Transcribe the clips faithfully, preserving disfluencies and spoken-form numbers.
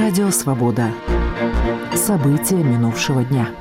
Радио Свобода. События минувшего дня.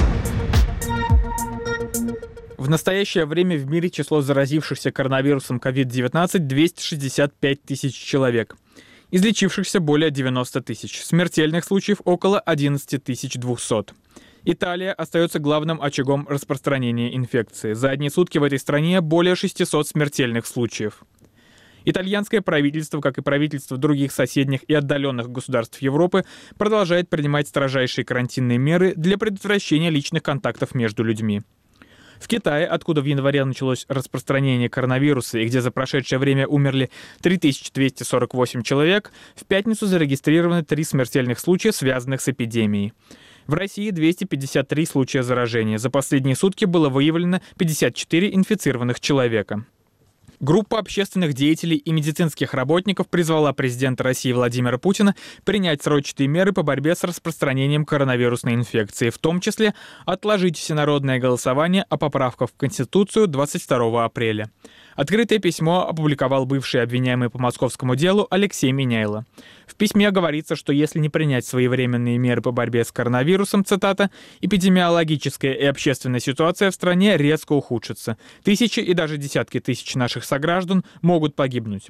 В настоящее время в мире число заразившихся коронавирусом ковид девятнадцать двести шестьдесят пять тысяч человек. Излечившихся более девяноста тысяч. Смертельных случаев около одиннадцать тысяч двухсот. Италия остается главным очагом распространения инфекции. За одни сутки в этой стране более шестисот смертельных случаев. Итальянское правительство, как и правительство других соседних и отдаленных государств Европы, продолжает принимать строжайшие карантинные меры для предотвращения личных контактов между людьми. В Китае, откуда в январе началось распространение коронавируса и где за прошедшее время умерли три тысячи двести сорок восемь человек, в пятницу зарегистрированы три смертельных случая, связанных с эпидемией. В России двести пятьдесят три случая заражения. За последние сутки было выявлено пятьдесят четыре инфицированных человека. Группа общественных деятелей и медицинских работников призвала президента России Владимира Путина принять срочные меры по борьбе с распространением коронавирусной инфекции, в том числе отложить всенародное голосование о поправках в Конституцию двадцать второго апреля. Открытое письмо опубликовал бывший обвиняемый по московскому делу Алексей Миняйло. В письме говорится, что если не принять своевременные меры по борьбе с коронавирусом, цитата, «эпидемиологическая и общественная ситуация в стране резко ухудшится. Тысячи и даже десятки тысяч наших сограждан могут погибнуть».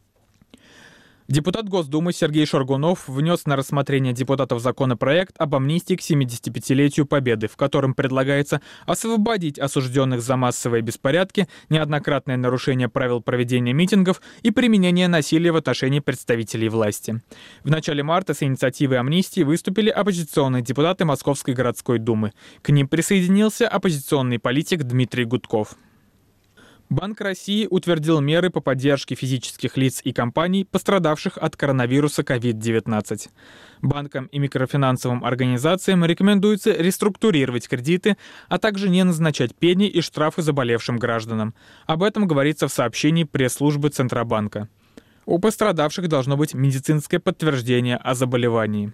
Депутат Госдумы Сергей Шаргунов внес на рассмотрение депутатов законопроект об амнистии к семидесятипятилетию Победы, в котором предлагается освободить осужденных за массовые беспорядки, неоднократное нарушение правил проведения митингов и применение насилия в отношении представителей власти. В начале марта с инициативой амнистии выступили оппозиционные депутаты Московской городской думы. К ним присоединился оппозиционный политик Дмитрий Гудков. Банк России утвердил меры по поддержке физических лиц и компаний, пострадавших от коронавируса ковид девятнадцать. Банкам и микрофинансовым организациям рекомендуется реструктурировать кредиты, а также не назначать пени и штрафы заболевшим гражданам. Об этом говорится в сообщении пресс-службы Центробанка. У пострадавших должно быть медицинское подтверждение о заболевании.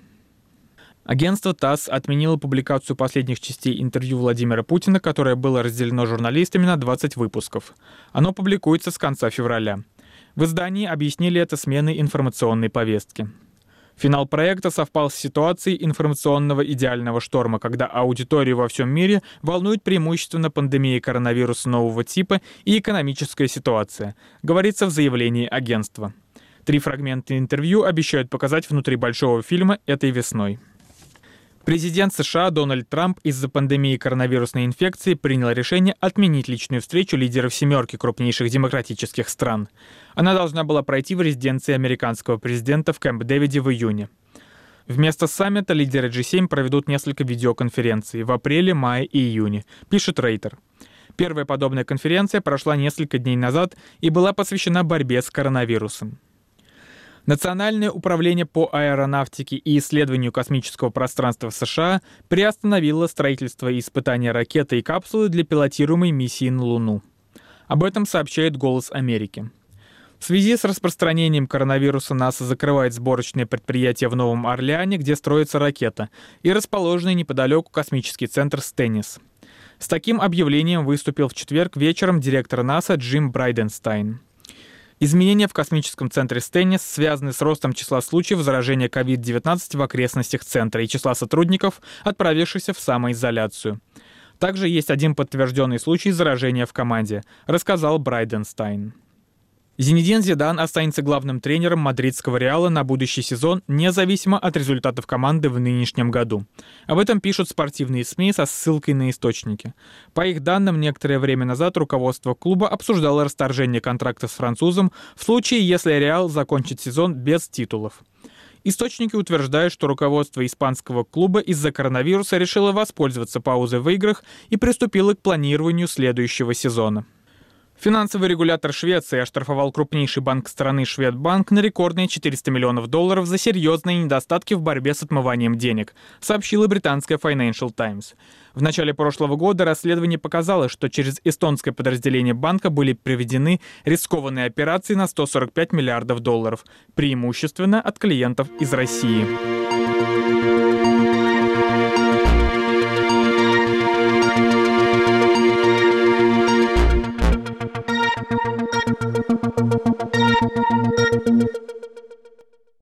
Агентство ТАСС отменило публикацию последних частей интервью Владимира Путина, которое было разделено журналистами на двадцать выпусков. Оно публикуется с конца февраля. В издании объяснили это сменой информационной повестки. Финал проекта совпал с ситуацией информационного идеального шторма, когда аудиторию во всем мире волнует преимущественно пандемия коронавируса нового типа и экономическая ситуация, говорится в заявлении агентства. Три фрагмента интервью обещают показать внутри большого фильма этой весной. Президент США Дональд Трамп из-за пандемии коронавирусной инфекции принял решение отменить личную встречу лидеров семерки крупнейших демократических стран. Она должна была пройти в резиденции американского президента в Кэмп-Дэвиде в июне. Вместо саммита лидеры джи семь проведут несколько видеоконференций в апреле, мае и июне, пишет Рейтер. Первая подобная конференция прошла несколько дней назад и была посвящена борьбе с коронавирусом. Национальное управление по аэронавтике и исследованию космического пространства США приостановило строительство и испытания ракеты и капсулы для пилотируемой миссии на Луну. Об этом сообщает «Голос Америки». В связи с распространением коронавируса НАСА закрывает сборочное предприятие в Новом Орлеане, где строится ракета, и расположенный неподалеку космический центр Стеннис. С таким объявлением выступил в четверг вечером директор НАСА Джим Брайденстайн. Изменения в космическом центре Стеннис связаны с ростом числа случаев заражения ковид девятнадцать в окрестностях центра и числа сотрудников, отправившихся в самоизоляцию. Также есть один подтвержденный случай заражения в команде, рассказал Брайденстайн. Зинедин Зидан останется главным тренером мадридского Реала на будущий сезон, независимо от результатов команды в нынешнем году. Об этом пишут спортивные СМИ со ссылкой на источники. По их данным, некоторое время назад руководство клуба обсуждало расторжение контракта с французом в случае, если Реал закончит сезон без титулов. Источники утверждают, что руководство испанского клуба из-за коронавируса решило воспользоваться паузой в играх и приступило к планированию следующего сезона. Финансовый регулятор Швеции оштрафовал крупнейший банк страны Шведбанк на рекордные четыреста миллионов долларов за серьезные недостатки в борьбе с отмыванием денег, сообщила британская Financial Times. В начале прошлого года расследование показало, что через эстонское подразделение банка были проведены рискованные операции на сто сорок пять миллиардов долларов, преимущественно от клиентов из России.